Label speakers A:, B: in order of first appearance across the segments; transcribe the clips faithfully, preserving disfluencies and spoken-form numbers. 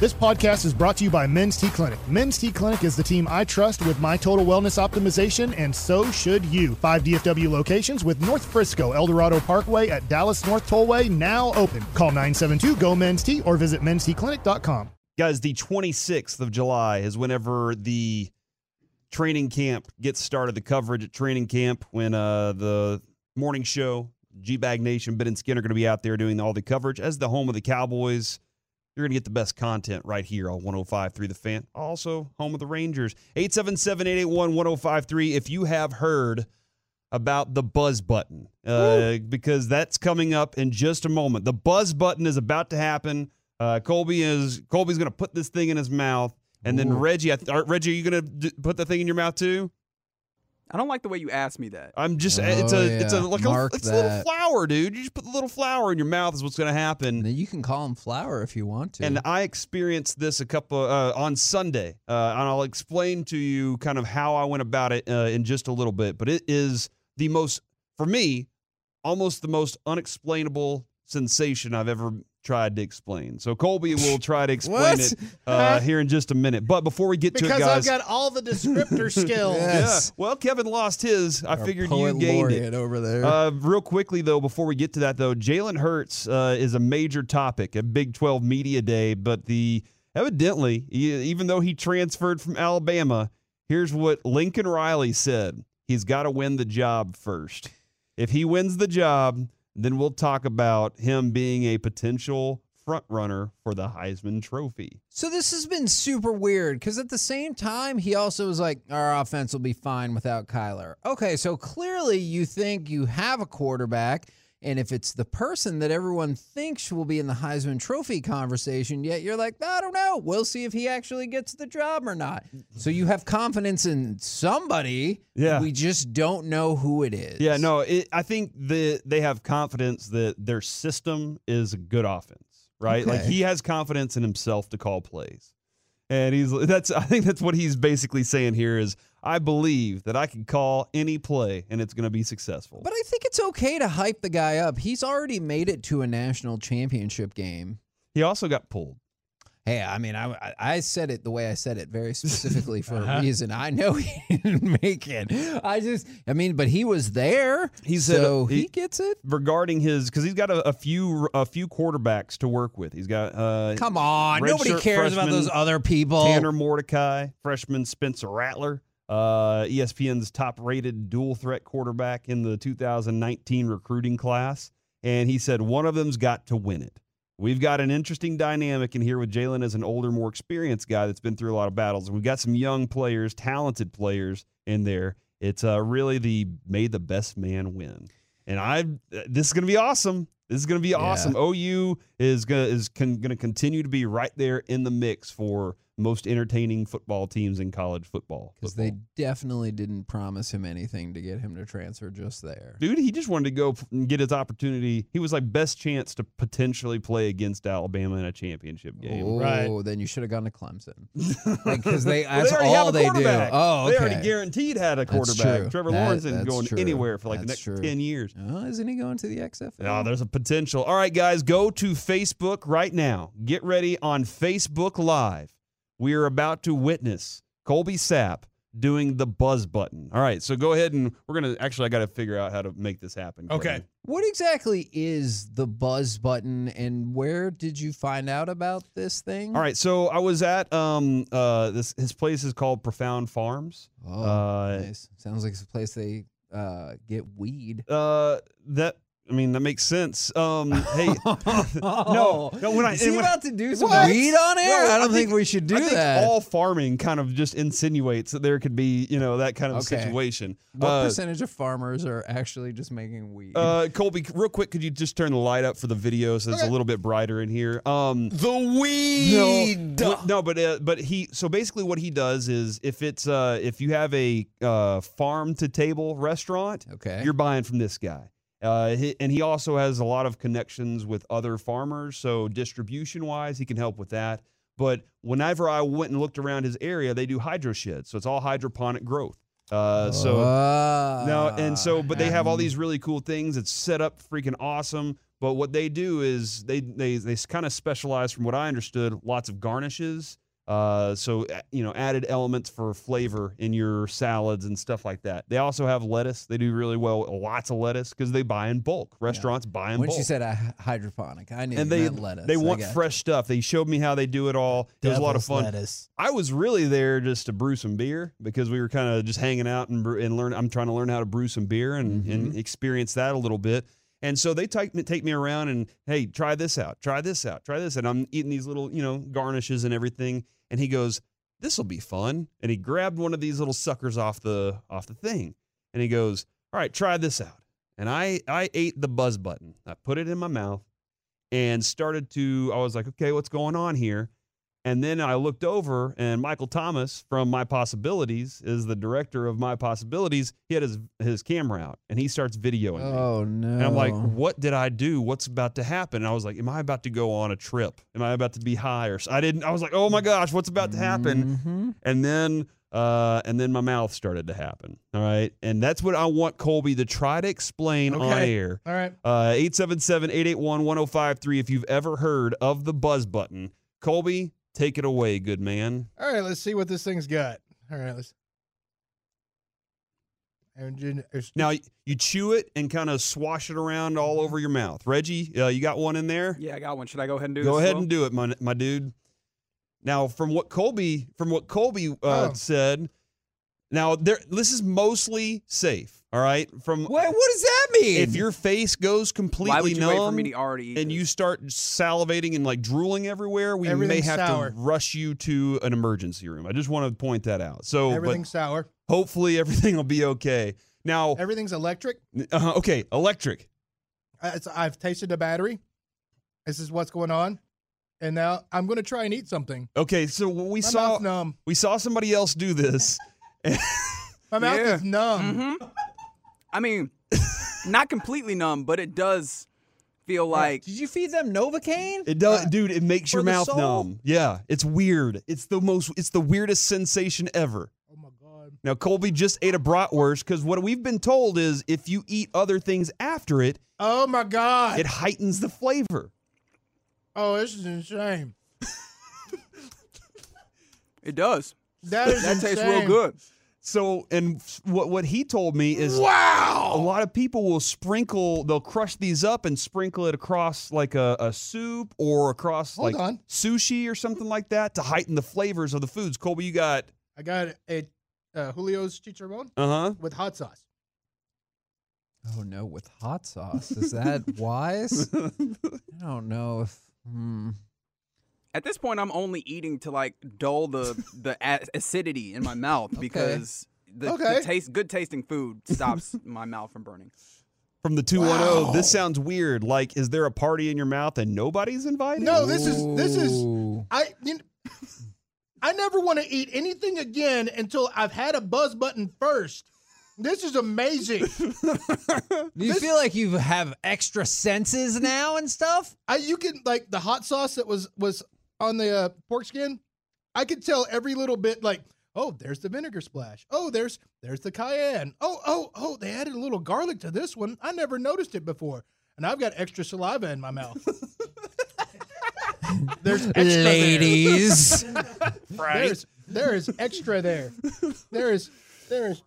A: This podcast is brought to you by Men's T Clinic. Men's T Clinic is the team I trust with my total wellness optimization, and so should you. Five D F W locations with North Frisco, El Dorado Parkway at Dallas North Tollway now open. Call nine seven two, G O, Men's T or visit mens t clinic dot com.
B: Guys, the twenty-sixth of July is whenever the training camp gets started, the coverage at training camp, when uh, the morning show, G-Bag Nation, Ben and Skin are going to be out there doing all the coverage. As the home of the Cowboys, you're going to get the best content right here on one oh five point three The Fan. Also, home of the Rangers. eight seven seven, eight eight one, one oh five three if you have heard about the buzz button, uh, because that's coming up in just a moment. The buzz button is about to happen. Uh, Colby is Colby's going to put this thing in his mouth, and then
C: Ooh.
B: Reggie, I th- are, Reggie, are you going to put the thing in your mouth too?
D: I don't like the way you asked me that.
B: I'm just,
C: Oh,
B: it's a,
C: yeah.
B: it's a, like
C: Mark
B: a, it's a little
C: that.
B: flower, dude. You just put the little flower in your mouth is what's going to happen.
C: And then you can call him Flower if you want to.
B: And I experienced this a couple uh, on Sunday, uh, and I'll explain to you kind of how I went about it uh, in just a little bit. But it is the most, for me, almost the most unexplainable sensation I've ever tried to explain. So Colby will try to explain
A: What?
B: it uh, here in just a minute. But before we get to it,
A: Because
B: guys,
A: I've got all the descriptor skills.
C: Yes.
B: yeah. Well, Kevin lost his. I
C: Our
B: figured
C: poet
B: you gained
C: laureate
B: it.
C: over there.
B: Uh, real quickly, though, before we get to that, though, Jalen Hurts uh, is a major topic at Big twelve Media Day, but the evidently, e- even though he transferred from Alabama, here's what Lincoln Riley said. He's got to win the job first. If he wins the job, then we'll talk about him being a potential front runner for the Heisman Trophy.
C: So this has been super weird because at the same time, he also was like, our offense will be fine without Kyler. Okay, so clearly you think you have a quarterback, and if it's the person that everyone thinks will be in the Heisman Trophy conversation, yet you're like, I don't know. We'll see if he actually gets the job or not. So you have confidence in somebody.
B: Yeah.
C: We just don't know who it is.
B: Yeah, no, it, I think the, they have confidence that their system is a good offense, right? Like
C: Okay.
B: he has confidence in himself to call plays. And he's that's I think that's what he's basically saying here is I believe that I can call any play and it's going to be successful.
C: But I think it's okay to hype the guy up. He's already made it to a national championship game.
B: He also got pulled.
C: Hey, I mean, I, I- I said it the way I said it very specifically for a reason. I know he didn't make it. I just, I mean, but he was there.
B: He said,
C: so
B: uh,
C: he,
B: he-
C: gets it.
B: Regarding his, because he's got a, a few a few quarterbacks to work with. He's got uh,
C: Come on,
B: redshirt
C: nobody cares about
B: freshman
C: those other people.
B: Tanner Mordecai, freshman Spencer Rattler, uh, E S P N's top-rated dual-threat quarterback in the two thousand nineteen recruiting class. And he said one of them's got to win it. We've got an interesting dynamic in here with Jalen as an older, more experienced guy that's been through a lot of battles. We've got some young players, talented players in there. It's uh, really the made the best man win. And I, this is going to be awesome. This is going to be awesome. O U is going is con- going to continue to be right there in the mix for most entertaining football teams in college football.
C: Because they definitely didn't promise him anything to get him to transfer just there.
B: Dude, he just wanted to go and get his opportunity. He was like best chance to potentially play against Alabama in a championship game.
C: Oh,
A: Right.
C: then you should have gone to Clemson. Because they,
B: Well,
C: that's
B: they already
C: all
B: have a
C: they do.
B: quarterback.
C: Oh, okay.
B: They already guaranteed had a
C: That's
B: quarterback.
C: true.
B: Trevor
C: That-
B: Lawrence isn't
C: that's
B: going
C: true.
B: anywhere for like
C: That's
B: the next
C: true.
B: ten years.
C: Oh, isn't he going to the X F L?
B: Oh, there's a potential. All right, guys, go to Facebook right now. Get ready on Facebook Live. We are about to witness Colby Sapp doing the buzz button. All right, so go ahead and we're going to – actually, I got to figure out how to make this happen.
A: Okay.
B: Kevin.
C: What exactly is the buzz button, and where did you find out about this thing?
B: All right, so I was at um uh this his place is called Profound Farms.
C: Oh,
B: Uh,
C: nice. Sounds like it's a place they uh, get weed.
B: Uh, that I mean that makes sense. Um, hey,
C: no,
B: no, when I
C: is he
B: and when-
C: about to do some
B: What?
C: weed on air?
B: No,
C: I
B: I
C: don't think,
B: think-
C: we should do
B: I think
C: that.
B: all farming kind of just insinuates that there could be you know that kind of
C: Okay.
B: situation.
C: what
B: uh,
C: percentage of farmers are actually just making weed?
B: Uh, Colby, real quick, could you just turn the light up for the video so it's a little bit brighter in here? Um,
A: The weed.
B: No, no, but uh, but he so basically what he does is if it's uh if you have a uh farm to table restaurant,
C: Okay.
B: you're buying from this guy. Uh, he, and he also has a lot of connections with other farmers, so distribution wise, he can help with that. But whenever I went and looked around his area, they do hydro sheds, so it's all hydroponic growth. Uh, so
C: Ah,
B: no, and so but they have all these really cool things. It's set up freaking awesome. But what they do is they they they kind of specialize, from what I understood, lots of garnishes. Uh, so, you know, added elements for flavor in your salads and stuff like that. They also have lettuce. They do really well, lots of lettuce, because they buy in bulk. Restaurants yeah. buy in
C: when
B: bulk.
C: When she said a hydroponic, I knew
B: and
C: you
B: they,
C: meant lettuce.
B: They want fresh stuff. They showed me how they do it all. It was a lot of fun.
A: Lettuce.
B: I was really there just to brew some beer, because we were kind of just hanging out and, brew, and learn. I'm trying to learn how to brew some beer and, mm-hmm. and experience that a little bit. And so they take me, take me around and, hey, try this out, try this out, try this. And I'm eating these little, you know, garnishes and everything. And he goes, this will be fun. And he grabbed one of these little suckers off the off the thing. And he goes, all right, try this out. And I, I ate the buzz button. I put it in my mouth and started to, I was like, okay, what's going on here? And then I looked over, and Michael Thomas from My Possibilities is the director of My Possibilities. He had his, his camera out, and he starts videoing me.
C: Oh, no.
B: And I'm like, what did I do? What's about to happen? And I was like, am I about to go on a trip? Am I about to be high? Or I didn't. I was like, oh, my gosh, what's about to happen?
C: Mm-hmm.
B: And then uh, and then my mouth started to happen. All right? And that's what I want Colby to try to explain
A: okay.
B: on air.
A: All right.
B: Uh, eight seven seven, eight eight one, one oh five three if you've ever heard of the buzz button. Colby, take it away, good man.
A: All right, let's see what this thing's got. All right, let's. And
B: now you chew it and kind of swash it around all over your mouth. Reggie, uh, you got one in there?
D: Yeah, I got one. Should I go ahead and do
B: go
D: this? Go
B: ahead
D: well?
B: and do it, my my dude. Now, from what Colby from what Colby uh,
A: oh.
B: said, now there this is mostly safe. All right. From
C: what? What does that mean?
B: If your face goes completely
D: Why would you
B: numb
D: wait for me to already eat
B: and
D: this?
B: you start salivating and like drooling everywhere, we may have
A: sour.
B: to rush you to an emergency room. I just want to point that out. So
A: everything's sour.
B: Hopefully everything will be okay. Now
A: everything's electric.
B: Uh, okay, electric.
A: I, it's, I've tasted the battery. This is what's going on, and now I'm going to try and eat something.
B: Okay, so we
A: My
B: saw
A: mouth's numb.
B: we saw somebody else do this.
A: My mouth
D: Yeah.
A: is numb.
D: Mm-hmm. I mean, not completely numb, but it does feel like.
C: Did you feed them Novocaine?
B: It does,
A: Uh,
B: dude. It makes your
C: for the
B: mouth
C: soul?
B: numb. Yeah, it's weird. It's the most. It's the weirdest sensation ever.
A: Oh my god.
B: Now Colby just ate a bratwurst because what we've been told is if you eat other things after it,
A: Oh my god.
B: it heightens the flavor.
A: Oh, this is insane.
D: It does.
A: That is
D: That
A: insane.
D: tastes real good.
B: So, and what what he told me is,
A: Wow.
B: a lot of people will sprinkle. They'll crush these up and sprinkle it across like a, a soup or across
A: Hold
B: like
A: on.
B: sushi or something like that to heighten the flavors of the foods. Colby, you got
A: I got a uh, Julio's chicharron
B: uh huh.
A: with hot sauce.
C: Oh no, with hot sauce. Is that wise? I don't know if. Hmm.
D: At this point, I'm only eating to like dull the the a- acidity in my mouth because the,
A: Okay.
D: the taste, good tasting food stops my mouth from burning.
B: From the two one zero.
A: Wow.
B: This sounds weird. Like, is there a party in your mouth and nobody's invited?
A: No, this is this is
C: Ooh.
A: I. You kn- I never want to eat anything again until I've had a buzz button first. This is amazing.
C: Do you
A: This-
C: feel like you have extra senses now and stuff?
A: I you can like the hot sauce that was was on the uh, pork skin. I could tell every little bit. Like, oh, there's the vinegar splash. Oh, there's there's the cayenne. Oh, oh, oh, they added a little garlic to this one. I never noticed it before, and I've got extra saliva in my mouth. There's extra
C: Ladies.
A: there. There's there is extra there. There is there is.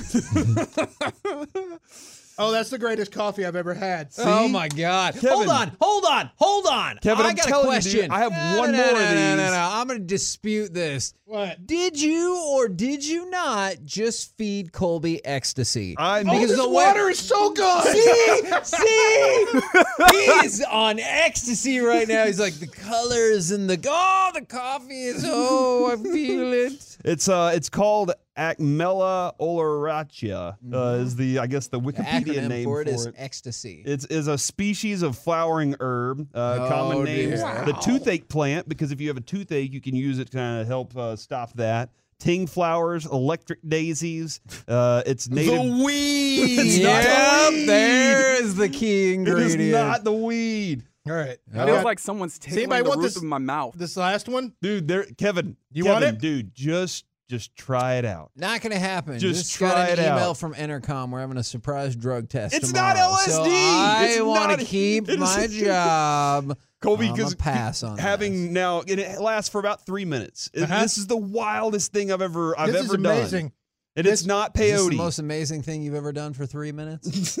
A: Oh, that's the greatest coffee I've ever had.
C: Oh my God!
B: Kevin.
C: Hold on, hold on, hold on.
B: Kevin,
C: I
B: I'm
C: got
B: telling
C: a
B: you, dude,
C: question.
B: I have
C: No,
B: one
C: no,
B: more
C: no,
B: of
C: no, No,
B: these.
C: no, no. I'm going to dispute this.
A: What?
C: Did you or did you not just feed Colby ecstasy?
B: I
A: Oh,
C: Because
A: this
C: the way-
A: water is so good.
C: See, see, he's on ecstasy right now. He's like the colors and the oh, the coffee is oh, I feel it.
B: It's uh, it's called Acmella oleracea. Uh, is the I guess the
C: The
B: Wikipedia
C: acronym
B: name
C: for it is
B: it.
C: ecstasy.
B: It's is a species of flowering herb. Uh,
C: Oh,
B: common name is
C: dear.
B: the
C: Wow.
B: toothache plant because if you have a toothache, you can use it to kind of help uh, stop that. Ting flowers, electric daisies. Uh, it's native.
A: The weed.
B: It's not
C: Yep,
B: the weed.
C: there is the key
B: It
C: ingredient.
B: is not the weed,
A: All right.
D: It
A: I
D: feels
A: got
D: like someone's
A: anybody
D: tickling the
A: want
D: roof
A: this-
D: of my mouth.
A: this last one.
B: dude. There, Kevin.
A: You
B: Kevin,
A: want it?
B: dude? Just just try it out.
C: Not going to happen.
B: Just,
C: Just
B: try
C: got
B: it
C: an email
B: out.
C: from Intercom. We're having a surprise drug test
B: It's
C: tomorrow.
B: not L S D.
C: So I
B: It's
C: want
B: not-
C: to keep
B: it is-
C: my job.
B: Colby,
C: I'm
B: because
C: a pass on
B: having
C: this.
B: now, and it lasts for about three minutes. It-
A: Uh-huh.
B: This is the wildest thing I've ever I've
A: This
B: ever
A: is amazing.
B: done. And it's not
C: Is this
B: peyote.
C: the most amazing thing you've ever done for three minutes?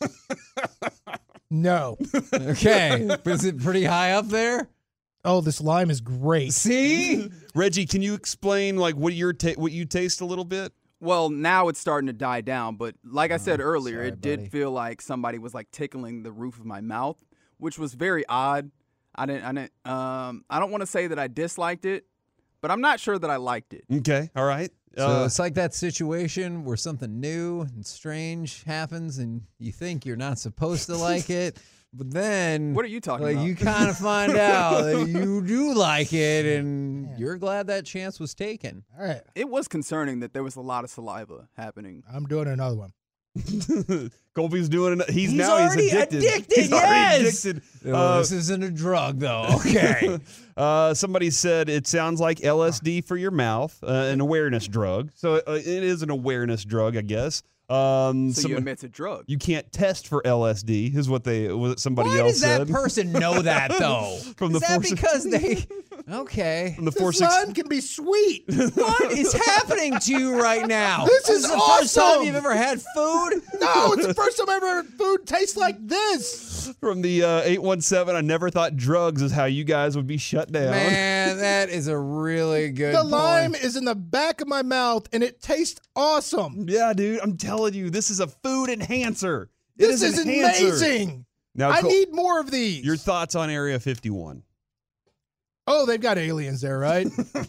A: No.
C: Okay. Is it pretty high up there?
A: Oh, this lime is great.
C: See?
B: Reggie, can you explain like what your ta- what you taste a little bit?
D: Well, now it's starting to die down, but like I said earlier,
C: sorry,
D: it did
C: buddy.
D: feel like somebody was like tickling the roof of my mouth, which was very odd. I didn't, I didn't, um, I don't want to say that I disliked it, but I'm not sure that I liked it.
B: Okay, all right.
C: So
B: Uh,
C: it's like that situation where something new and strange happens and you think you're not supposed to like it, but then
D: What are you talking
C: like
D: about?
C: you kind of find out that you do like it and you're glad that chance was taken.
A: All right.
D: It was concerning that there was a lot of saliva happening.
A: I'm doing another one.
B: Colby's doing it. He's,
C: He's
B: now
C: already
B: he's addicted.
C: addicted,
B: He's already
C: yes!
B: addicted.
C: Oh,
B: Uh,
C: this isn't a drug though. Okay.
B: uh, somebody said it sounds like L S D for your mouth, uh, an awareness drug. So uh, it is an awareness drug, I guess. Um,
D: So
B: some-
D: you admit it's a drug.
B: you can't test for L S D, is what they what somebody
C: Why
B: else
C: does that
B: said.
C: person know that though?
B: From the
C: is that
B: force-
C: because they Okay.
B: From the
A: This
B: four six.
A: lime can be sweet.
C: What is happening to you right now?
A: This is
C: the first time
A: awesome.
C: you've ever had food?
A: No, it's the first time I ever heard food taste like this.
B: From the uh, eight one seven, I never thought drugs is how you guys would be shut down.
C: Man, that is a really good
A: The
C: point.
A: lime is in the back of my mouth, and it tastes awesome.
B: Yeah, dude, I'm telling you, this is a food enhancer. It
A: This is
B: enhancer.
A: amazing.
B: Now,
A: I
B: Col-
A: need more of these.
B: your thoughts on Area fifty-one?
A: Oh, they've got aliens there, right?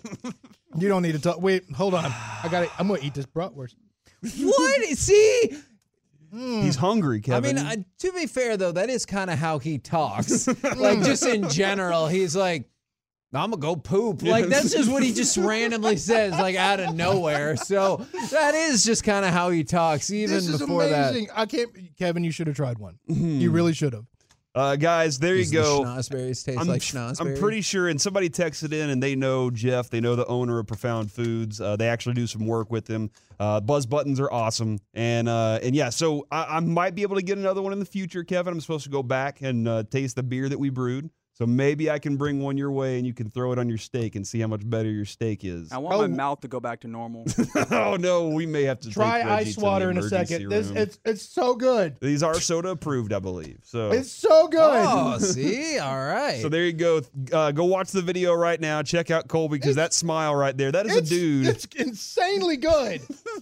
A: You don't need to talk. Wait, hold on. I got. I'm gonna eat this bratwurst.
C: What? See?
B: He's hungry,
C: I
B: Kevin.
C: mean, uh, to be fair, though, that is kind of how he talks. Like, just in general, he's like, I'm going to go poop. Like, that's just what he just randomly says, like, out of nowhere. So that is just kind of how he talks, even
A: This is
C: before
A: amazing. I can't. Kevin, you should have tried one. You really should have.
B: uh, guys, there
C: that.
B: you go.
C: The schnozberries taste
B: I'm,
C: like
B: I'm
C: schnozberries.
B: pretty sure, and somebody texted in, and they know Jeff. They know the owner of Profound Foods. Uh, they actually do some work with him. Uh, Buzz buttons are awesome, and uh, and yeah. So I, I might be able to get another one in the future, Kevin. I'm supposed to go back and uh, taste the beer that we brewed. So maybe I can bring one your way, and you can throw it on your steak and see how much better your steak is.
D: I want
A: Oh.
D: my mouth to go back to normal.
B: Oh no, we may have to
A: Try
B: take Reggie
A: ice
B: to the
A: water in a
B: emergency
A: second. This
B: room.
A: it's it's so good.
B: These are soda approved, I believe. So
A: It's so good.
C: Oh, see? All right.
B: So there you go. Uh, go watch the video right now. Check out Colby because that smile right there, that is a
A: It's,
B: dude.
A: it's insanely good.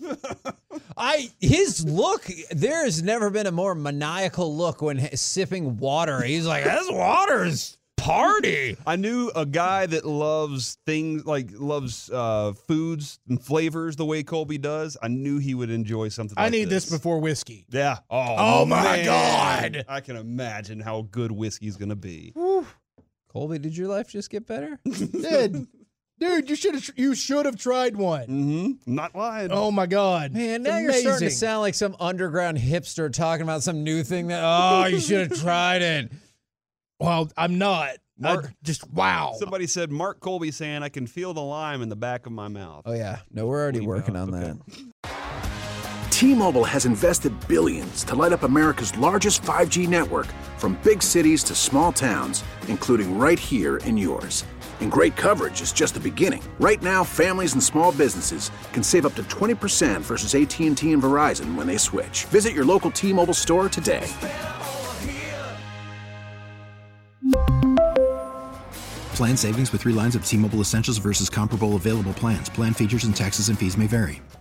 C: I his look. There's never been a more maniacal look when he- sipping water. He's like, "This water's party."
B: I knew a guy that loves things like loves uh, foods and flavors the way Colby does. I knew he would enjoy something like
A: I need
B: this.
A: this before whiskey.
B: Yeah. Oh,
A: Oh, my
B: man.
A: God.
B: I can imagine how good whiskey's going to be.
C: Colby, did your life just get better?
A: Dude, dude, you should have you should have tried one.
B: Mm-hmm. Not lying.
A: Oh my god.
C: Man,
A: It's
C: now you're starting to
A: amazing.
C: sound like some underground hipster talking about some new thing that, oh, you should have tried it.
A: Well, I'm not. I
B: Mark-
A: just wow.
B: Somebody said Mark Colby saying I can feel the lime in the back of my mouth.
C: Oh, yeah. No, we're already
B: We
C: working
B: know.
C: on
B: Okay.
C: that.
E: T-Mobile has invested billions to light up America's largest five G network, from big cities to small towns, including right here in yours. And great coverage is just the beginning. Right now, families and small businesses can save up to twenty percent versus A T and T and Verizon when they switch. Visit your local T-Mobile store today.
F: Plan savings with three lines of T-Mobile Essentials versus comparable available plans. Plan features and taxes and fees may vary.